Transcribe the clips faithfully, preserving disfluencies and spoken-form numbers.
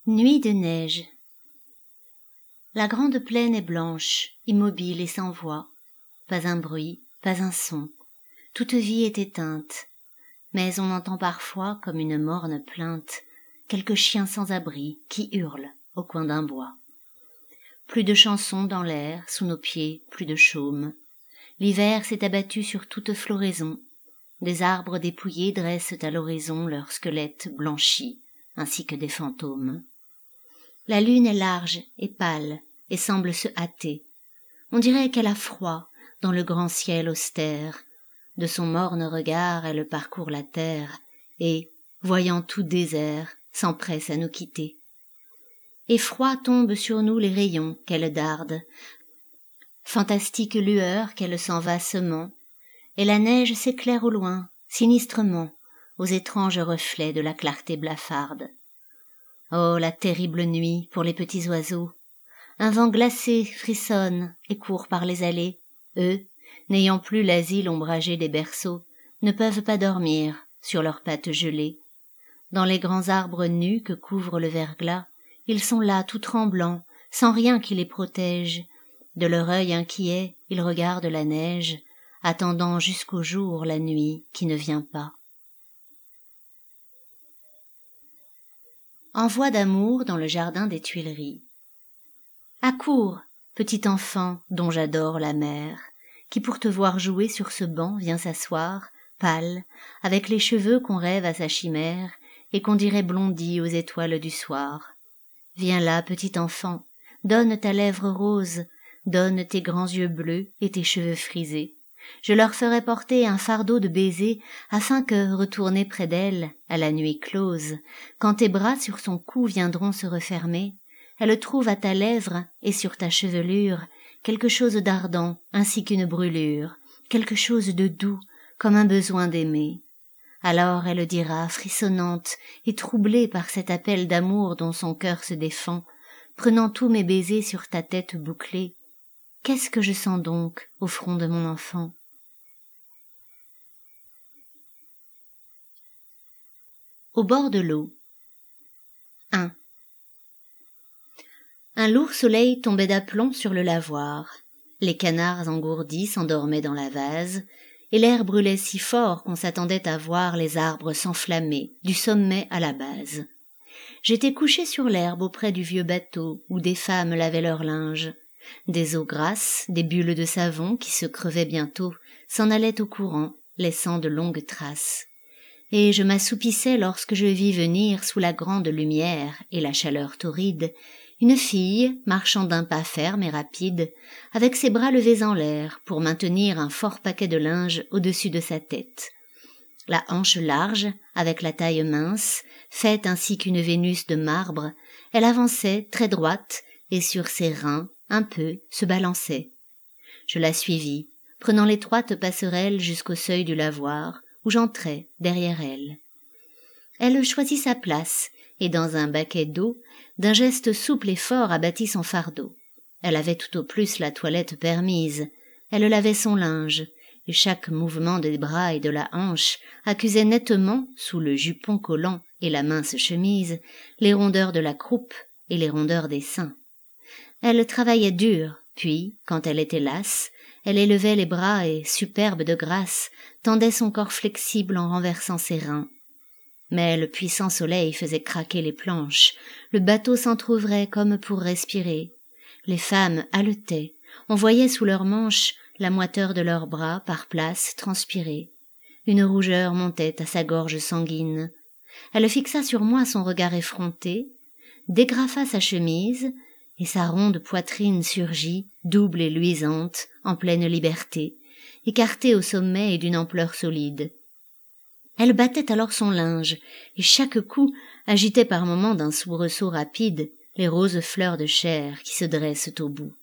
Nuit de neige. La grande plaine est blanche, immobile et sans voix. Pas un bruit, pas un son. Toute vie est éteinte. Mais on entend parfois, comme une morne plainte, quelques chiens sans abri qui hurlent au coin d'un bois. Plus de chansons dans l'air, sous nos pieds, plus de chaume. L'hiver s'est abattu sur toute floraison. Des arbres dépouillés dressent à l'horizon leurs squelettes blanchis, ainsi que des fantômes. La lune est large et pâle et semble se hâter. On dirait qu'elle a froid dans le grand ciel austère. De son morne regard elle parcourt la terre et, voyant tout désert, s'empresse à nous quitter. Et froid tombent sur nous les rayons qu'elle darde, fantastique lueur qu'elle s'en va semant, et la neige s'éclaire au loin, sinistrement, aux étranges reflets de la clarté blafarde. Oh, la terrible nuit pour les petits oiseaux! Un vent glacé frissonne et court par les allées. Eux, n'ayant plus l'asile ombragé des berceaux, ne peuvent pas dormir sur leurs pattes gelées. Dans les grands arbres nus que couvre le verglas, ils sont là tout tremblants, sans rien qui les protège. De leur œil inquiet, ils regardent la neige, attendant jusqu'au jour la nuit qui ne vient pas. Envoi d'amour dans le jardin des Tuileries. Accours, petit enfant dont j'adore la mère, qui pour te voir jouer sur ce banc vient s'asseoir, pâle, avec les cheveux qu'on rêve à sa chimère et qu'on dirait blondis aux étoiles du soir. Viens là, petit enfant, donne ta lèvre rose, donne tes grands yeux bleus et tes cheveux frisés. Je leur ferai porter un fardeau de baisers, afin que, retourné près d'elle, à la nuit close, quand tes bras sur son cou viendront se refermer, elle trouve à ta lèvre et sur ta chevelure quelque chose d'ardent ainsi qu'une brûlure, quelque chose de doux comme un besoin d'aimer. Alors elle dira, frissonnante et troublée par cet appel d'amour dont son cœur se défend, prenant tous mes baisers sur ta tête bouclée, qu'est-ce que je sens donc au front de mon enfant? Au bord de l'eau. un. Un lourd soleil tombait d'aplomb sur le lavoir. Les canards engourdis s'endormaient dans la vase, et l'air brûlait si fort qu'on s'attendait à voir les arbres s'enflammer du sommet à la base. J'étais couché sur l'herbe auprès du vieux bateau où des femmes lavaient leur linge. Des eaux grasses, des bulles de savon qui se crevaient bientôt, s'en allaient au courant, laissant de longues traces. Et je m'assoupissais lorsque je vis venir sous la grande lumière et la chaleur torride, une fille marchant d'un pas ferme et rapide, avec ses bras levés en l'air pour maintenir un fort paquet de linge au-dessus de sa tête. La hanche large, avec la taille mince, faite ainsi qu'une Vénus de marbre, elle avançait très droite et sur ses reins, un peu, se balançait. Je la suivis, prenant l'étroite passerelle jusqu'au seuil du lavoir, où j'entrai derrière elle. Elle choisit sa place, et dans un baquet d'eau, d'un geste souple et fort abattit son fardeau. Elle avait tout au plus la toilette permise, elle lavait son linge, et chaque mouvement des bras et de la hanche accusait nettement, sous le jupon collant et la mince chemise, les rondeurs de la croupe et les rondeurs des seins. Elle travaillait dur, puis, quand elle était lasse, elle élevait les bras et, superbe de grâce, tendait son corps flexible en renversant ses reins. Mais le puissant soleil faisait craquer les planches, le bateau s'entr'ouvrait comme pour respirer. Les femmes haletaient, on voyait sous leurs manches la moiteur de leurs bras par places transpirer. Une rougeur montait à sa gorge sanguine. Elle fixa sur moi son regard effronté, dégrafa sa chemise, et sa ronde poitrine surgit, double et luisante, en pleine liberté, écartée au sommet et d'une ampleur solide. Elle battait alors son linge, et chaque coup agitait par moments d'un soubresaut rapide les roses fleurs de chair qui se dressent au bout.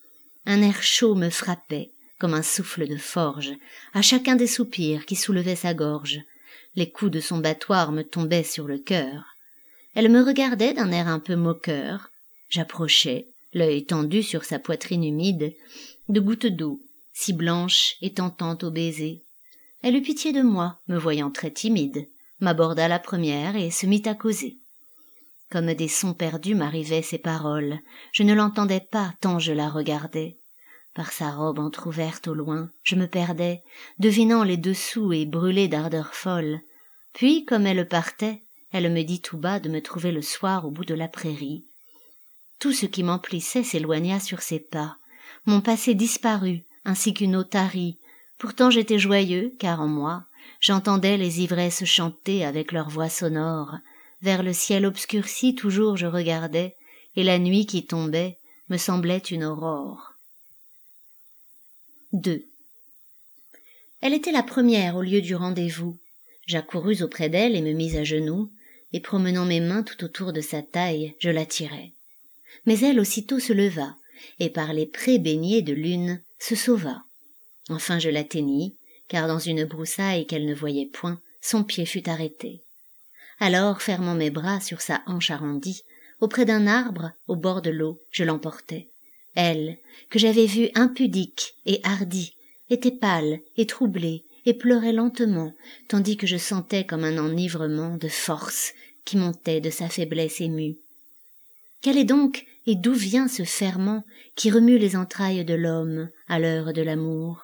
Un air chaud me frappait, comme un souffle de forge, à chacun des soupirs qui soulevaient sa gorge. Les coups de son battoir me tombaient sur le cœur. Elle me regardait d'un air un peu moqueur. J'approchais, l'œil tendu sur sa poitrine humide, de gouttes d'eau, si blanches et tentantes au baiser. Elle eut pitié de moi, me voyant très timide, m'aborda la première et se mit à causer. Comme des sons perdus m'arrivaient ses paroles, je ne l'entendais pas tant je la regardais. Par sa robe entr'ouverte au loin, je me perdais, devinant les dessous et brûlée d'ardeur folle. Puis, comme elle partait, elle me dit tout bas de me trouver le soir au bout de la prairie. Tout ce qui m'emplissait s'éloigna sur ses pas. Mon passé disparut, ainsi qu'une eau tarie. Pourtant j'étais joyeux, car en moi, j'entendais les ivresses chanter avec leur voix sonore. Vers le ciel obscurci toujours je regardais, et la nuit qui tombait me semblait une aurore. deux. Elle était la première au lieu du rendez-vous. J'accourus auprès d'elle et me mis à genoux, et promenant mes mains tout autour de sa taille, je l'attirai. Mais elle aussitôt se leva, et par les prés baignés de lune, se sauva. Enfin je l'atteignis, car dans une broussaille qu'elle ne voyait point, son pied fut arrêté. Alors, fermant mes bras sur sa hanche arrondie, auprès d'un arbre, au bord de l'eau, je l'emportai. Elle, que j'avais vue impudique et hardie, était pâle et troublée, et pleurait lentement, tandis que je sentais comme un enivrement de force qui montait de sa faiblesse émue. Quel est donc et d'où vient ce ferment qui remue les entrailles de l'homme à l'heure de l'amour?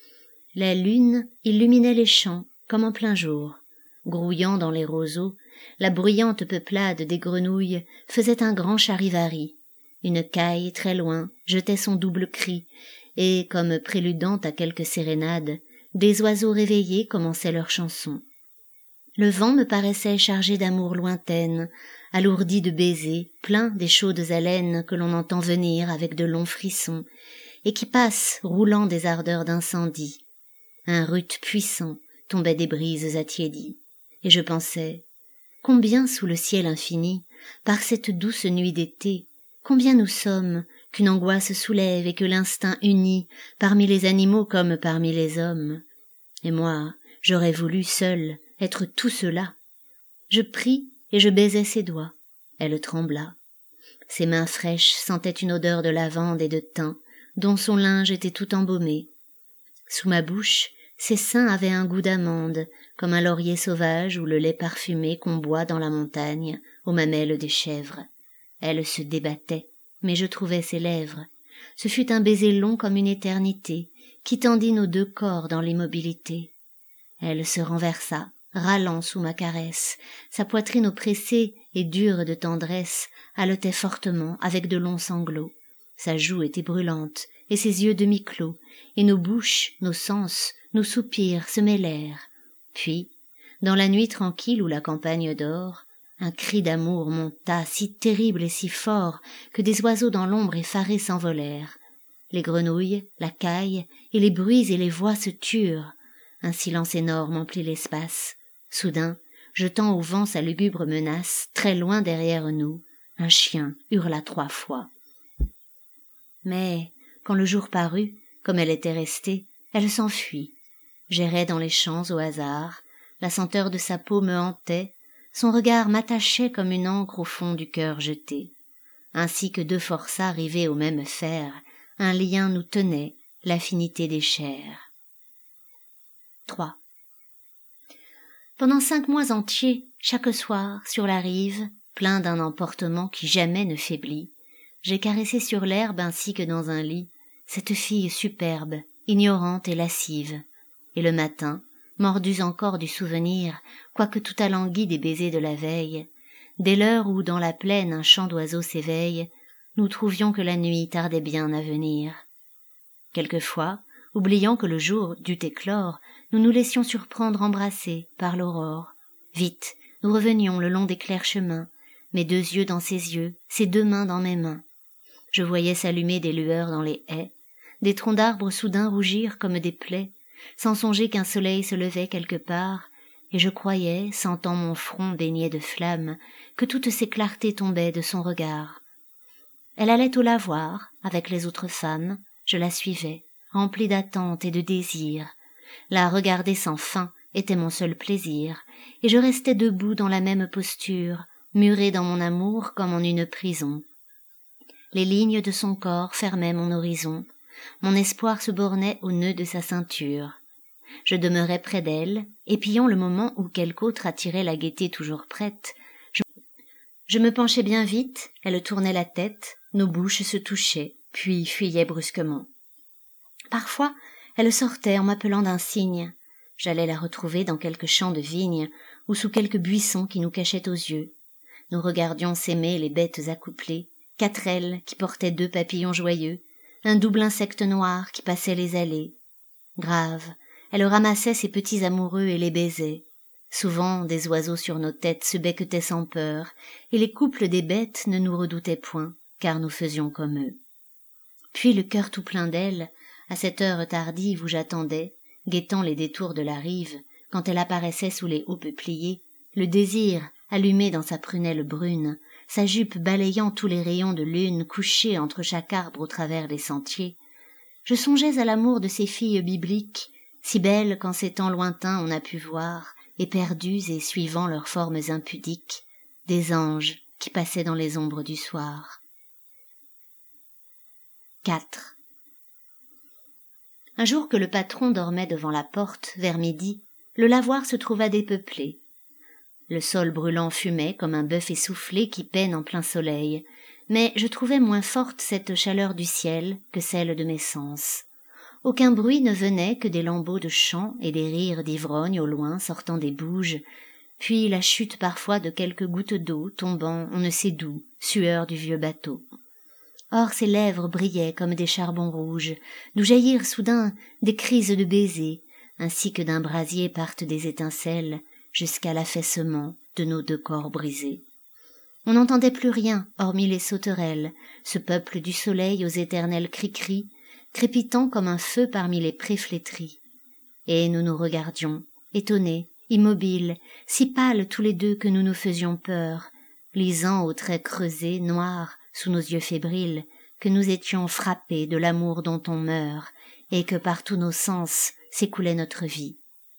La lune illuminait les champs comme en plein jour. Grouillant dans les roseaux, la bruyante peuplade des grenouilles faisait un grand charivari. Une caille, très loin, jetait son double cri, et, comme préludant à quelque sérénade, des oiseaux réveillés commençaient leur chanson. Le vent me paraissait chargé d'amour lointaine, alourdi de baisers, plein des chaudes haleines que l'on entend venir avec de longs frissons, et qui passent roulant des ardeurs d'incendie. Un rut puissant tombait des brises attiédies, et je pensais, combien sous le ciel infini, par cette douce nuit d'été, combien nous sommes, qu'une angoisse soulève et que l'instinct unit, parmi les animaux comme parmi les hommes. Et moi, j'aurais voulu, seule, être tout cela. Je pris et je baisai ses doigts. Elle trembla. Ses mains fraîches sentaient une odeur de lavande et de thym, dont son linge était tout embaumé. Sous ma bouche, ses seins avaient un goût d'amande, comme un laurier sauvage ou le lait parfumé qu'on boit dans la montagne, aux mamelles des chèvres. Elle se débattait, mais je trouvais ses lèvres. Ce fut un baiser long comme une éternité, qui tendit nos deux corps dans l'immobilité. Elle se renversa, râlant sous ma caresse. Sa poitrine oppressée et dure de tendresse haletait fortement avec de longs sanglots. Sa joue était brûlante, et ses yeux demi-clos, et nos bouches, nos sens, nos soupirs se mêlèrent. Puis, dans la nuit tranquille où la campagne dort, un cri d'amour monta si terrible et si fort que des oiseaux dans l'ombre effarés s'envolèrent. Les grenouilles, la caille, et les bruits et les voix se turent. Un silence énorme emplit l'espace. Soudain, jetant au vent sa lugubre menace, très loin derrière nous, un chien hurla trois fois. Mais, quand le jour parut, comme elle était restée, elle s'enfuit. J'errais dans les champs au hasard, la senteur de sa peau me hantait, son regard m'attachait comme une encre au fond du cœur jetée. Ainsi que deux forçats rivés au même fer, un lien nous tenait, l'affinité des chairs. trois. Pendant cinq mois entiers, chaque soir, sur la rive, plein d'un emportement qui jamais ne faiblit, j'ai caressé sur l'herbe ainsi que dans un lit cette fille superbe, ignorante et lascive. Et le matin, mordus encore du souvenir, quoique tout alangui des baisers de la veille, dès l'heure où dans la plaine un chant d'oiseaux s'éveille, nous trouvions que la nuit tardait bien à venir. Quelquefois, oubliant que le jour dut éclore, nous nous laissions surprendre embrassés par l'aurore. Vite, nous revenions le long des clairs chemins, mes deux yeux dans ses yeux, ses deux mains dans mes mains. Je voyais s'allumer des lueurs dans les haies, des troncs d'arbres soudain rougir comme des plaies, sans songer qu'un soleil se levait quelque part, et je croyais, sentant mon front baigné de flammes, que toutes ces clartés tombaient de son regard. Elle allait au lavoir, avec les autres femmes, je la suivais, remplie d'attente et de désir. La regarder sans fin était mon seul plaisir, et je restais debout dans la même posture, muré dans mon amour comme en une prison. Les lignes de son corps fermaient mon horizon, mon espoir se bornait au nœud de sa ceinture. Je demeurais près d'elle, épiant le moment où quelque autre attirait la gaieté toujours prête. Je, Je me penchais bien vite, elle tournait la tête, nos bouches se touchaient, puis fuyaient brusquement. Parfois, elle sortait en m'appelant d'un signe. J'allais la retrouver dans quelque champ de vigne ou sous quelque buisson qui nous cachait aux yeux. Nous regardions s'aimer les bêtes accouplées, quatre ailes qui portaient deux papillons joyeux, un double insecte noir qui passait les allées. Grave, elle ramassait ses petits amoureux et les baisait. Souvent, des oiseaux sur nos têtes se becquetaient sans peur, et les couples des bêtes ne nous redoutaient point, car nous faisions comme eux. Puis le cœur tout plein d'elle, à cette heure tardive où j'attendais, guettant les détours de la rive, quand elle apparaissait sous les hauts peupliers, le désir allumé dans sa prunelle brune, sa jupe balayant tous les rayons de lune couchés entre chaque arbre au travers des sentiers, je songeais à l'amour de ces filles bibliques, si belles qu'en ces temps lointains on a pu voir, éperdues et suivant leurs formes impudiques, des anges qui passaient dans les ombres du soir. quatre. Un jour que le patron dormait devant la porte, vers midi, le lavoir se trouva dépeuplé. Le sol brûlant fumait comme un bœuf essoufflé qui peine en plein soleil, mais je trouvais moins forte cette chaleur du ciel que celle de mes sens. Aucun bruit ne venait que des lambeaux de chant et des rires d'ivrogne au loin sortant des bouges, puis la chute parfois de quelques gouttes d'eau tombant on ne sait d'où, sueur du vieux bateau. Or ses lèvres brillaient comme des charbons rouges, d'où jaillirent soudain des crises de baisers, ainsi que d'un brasier partent des étincelles, jusqu'à l'affaissement de nos deux corps brisés. On n'entendait plus rien, hormis les sauterelles, ce peuple du soleil aux éternels cris-cris, crépitant comme un feu parmi les prés flétris. Et nous nous regardions, étonnés, immobiles, si pâles tous les deux que nous nous faisions peur, lisant aux traits creusés, noirs, sous nos yeux fébriles, que nous étions frappés de l'amour dont on meurt, et que par tous nos sens s'écoulait notre vie.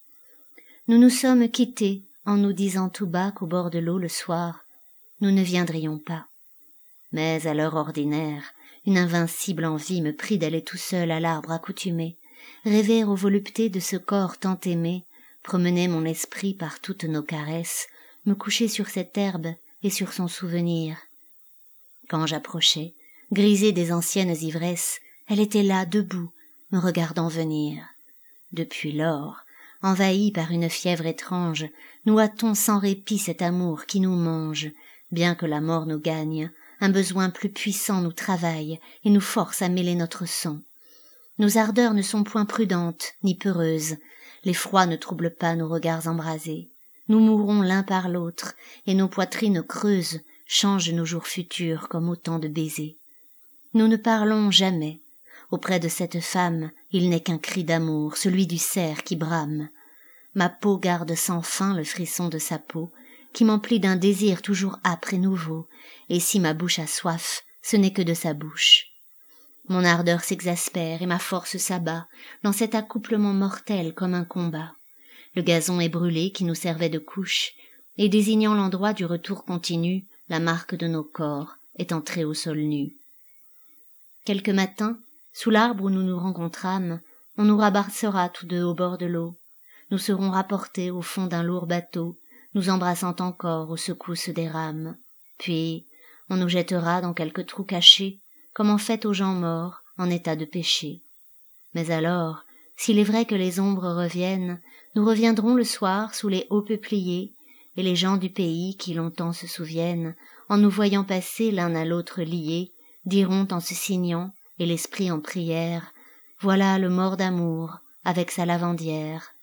Nous nous sommes quittés en nous disant tout bas qu'au bord de l'eau le soir, nous ne viendrions pas. Mais à l'heure ordinaire, une invincible envie me prit d'aller tout seul à l'arbre accoutumé, rêver aux voluptés de ce corps tant aimé, promener mon esprit par toutes nos caresses, me coucher sur cette herbe et sur son souvenir. Quand j'approchais, grisée des anciennes ivresses, elle était là, debout, me regardant venir. Depuis lors, envahis par une fièvre étrange, nous hâtons sans répit cet amour qui nous mange, bien que la mort nous gagne, un besoin plus puissant nous travaille et nous force à mêler notre sang. Nos ardeurs ne sont point prudentes ni peureuses, l'effroi ne trouble pas nos regards embrasés. Nous mourrons l'un par l'autre, et nos poitrines creuses changent nos jours futurs comme autant de baisers. Nous ne parlons jamais. Auprès de cette femme, il n'est qu'un cri d'amour, celui du cerf qui brame. Ma peau garde sans fin le frisson de sa peau, qui m'emplit d'un désir toujours âpre et nouveau, et si ma bouche a soif, ce n'est que de sa bouche. Mon ardeur s'exaspère et ma force s'abat dans cet accouplement mortel comme un combat. Le gazon est brûlé qui nous servait de couche, et désignant l'endroit du retour continu, la marque de nos corps est entrée au sol nu. Quelque matin, sous l'arbre où nous nous rencontrâmes, on nous rabassera tous deux au bord de l'eau. Nous serons rapportés au fond d'un lourd bateau, nous embrassant encore aux secousses des rames. Puis, on nous jettera dans quelque trou caché, comme on fait aux gens morts en état de péché. Mais alors, s'il est vrai que les ombres reviennent, nous reviendrons le soir sous les hauts peupliers, et les gens du pays qui longtemps se souviennent, en nous voyant passer l'un à l'autre liés, diront en se signant, et l'esprit en prière, voilà le mort d'amour avec sa lavandière.